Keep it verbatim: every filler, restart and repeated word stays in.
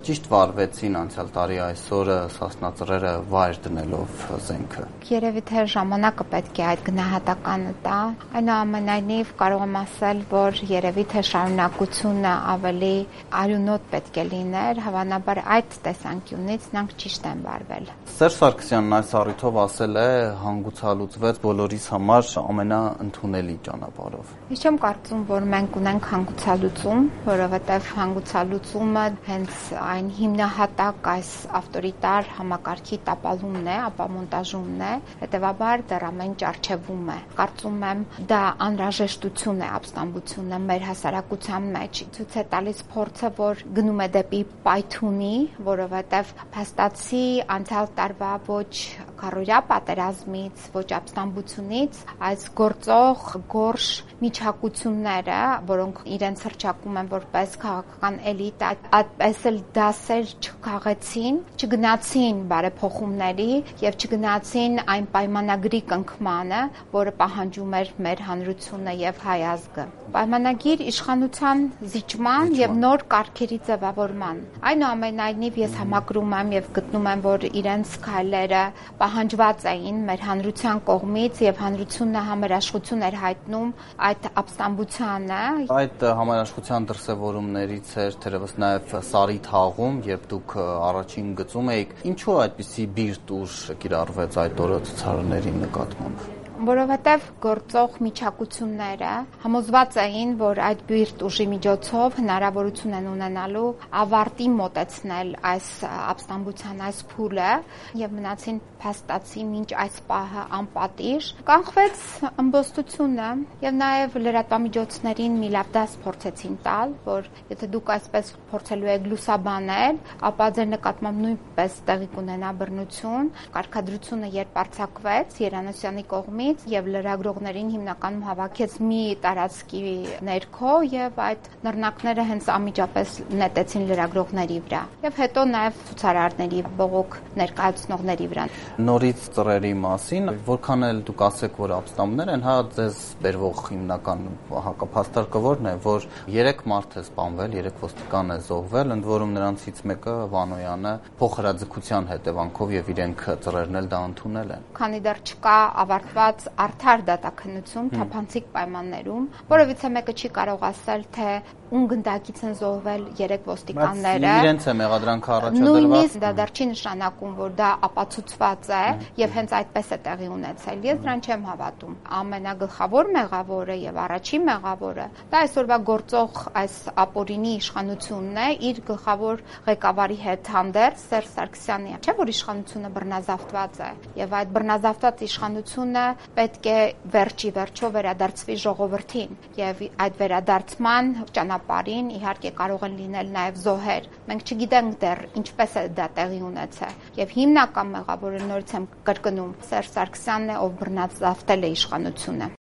ճիշտ վարվեցին անցյալ տարի այսօրը Սասնա Ծռերը վայր դնելով զենքը։ Երևի թե ժամանակը պետք է այդ գնահատականը տա։ Այնուամենայնիվ կարող եմ ասել, որ երևի թե շարունակությունը ավելի արյունոտ պետք է լիներ, հավանաբար այդ տեսանկյունից նրանք ճիշտ են վարվել։ Սերժ Սարգսյանն այս առիթով ասել է հանգուցալուծվեց բոլորիս համար ամենաընդունելի ճանապարհով։ Ես չեմ կարծում, որ մենք ունենք հանգուցալուծում, որովհետև հանգուցալուծումը հենց այն հիմնահատակ այս ավտորիտար համակարգի տապալումն է, ապամոնտաժումն է, հետևաբար դեռ ամեն ինչ առջևում է։ Կարծում եմ դա անհրաժեշտություն է ապստամբությունը մեր հասարակության մեջ, ցույց է տալիս փորձը, որ գնում է դեպի պայթունի, որովհետև փաստացի անցյալ տարվա ոչ քարորյա պատերազմից, ոչ ապստամբությունից այս գործող գորշ միջակությունները, որոնք իրենց հռչակում են որպես քաղաքական էլիտ, այդպես էլ դասեր չքաղեցին, չգնացին բարեփոխումների եւ չգնացին այն պայմանագրի կնքմանը, որը պահանջում էր մեր հանրությունը եւ հայ ազգը։ Պայմանագիր իշխանության զիջման եւ նոր կարգերի ձևավորման։ Այնուամենայնիվ ես համակրում եմ եւ գտնում եմ, որ իրենց քայլերը պահանջված էին մեր հանրության կողմից եւ հանրությունը համերաշխություն էր հայտնում այդ ապստամբությանը։ Այդ համերաշխության դրսևորումներից էր թերևս նաեւ Սարի թաղում, երբ դուք առաջին գծում էիք, ինչու այդպիսի բիրտ ուժ կիրառվեց այդ օրը ցուցարարների նկատմամբ։ Որովհետև գործող միջակությունները համոզված էին, որ այդ բիրտ ուժի միջոցով հնարավորություն են ունենալու ավարտի մոտեցնել այս ապստամբության այս փուլը եւ մնացին փաստացի մինչ այս պահը անպատիժ։ Կանխվեց ըմբոստությունը եւ նաեւ լրատվամիջոցներին մի լավ դաս փորձեցին տալ, որ եթե դուք այսպես փորձելու եք լուսաբանել, ապա ձեր նկատմամբ նույնպես տեղի կունենա բռնություն։ Կարգադրությունը երբ արձակվեց Երանոսյանի կողմից եւ լրագրողներին հիմնականում հավաքեց մի տարածքի ներքո եւ այդ նռնակները հենց անմիջապես նետեցին լրագրողների վրա եւ հետո նաեւ ցուցարարների բողոք ներկայացնողների վրա։ Նորից ծռերի մասին, որքան էլ դուք ասեք, որ ապստամբներ են, հա ձեզ բերվող հիմնական հակափաստարկը որն է, որ երեք մարդ է սպանվել, երեք ոստիկան է զոհվել, ընդ որում նրանցից մեկը Վանոյանը փոխհրաձգության հետևանքով եւ իրենք ծռերն էլ դա ընդունել են։ Քանի դեռ չկա ավարտված արդար դատաքննություն թափանցիկ պայմաններում, որովհետեւ մեկը չի կարող ասել, թե ում գնդակից են զոհվել երեք ոստիկանները։ Իրենց է մեղադրանքը առաջադրված։ Նույնիսկ դա դեռ չի նշանակում, որ դա ապացուցված է եւ հենց այդպես է տեղի ունեցել։ Ես դրան չեմ հավատում։ Ամենագլխավոր մեղավորը եւ առաջին մեղավորը դա այսօրվա գործող այս ապօրինի իշխանությունն է իր գլխավոր ղեկավարի հետ հանդերձ Սերժ Սարգսյանի։ Չէ՞ որ իշխանությունը բռնազավթված է եւ այդ բռնազավթված իշխանությունը պետք է վերջի վերջո վերադարձվի ժողովրդին եւ այդ վերադարձման ճանապարհին իհարկե կարող են լինել նաեւ զոհեր։ Մենք չգիտենք դեռ ինչպես է դա տեղի ունեցել եւ հիմնական մեղավորը նորից եմ կրկնում Սերժ Սարգսյանն է, ով բռնազավթել է իշխանությունը։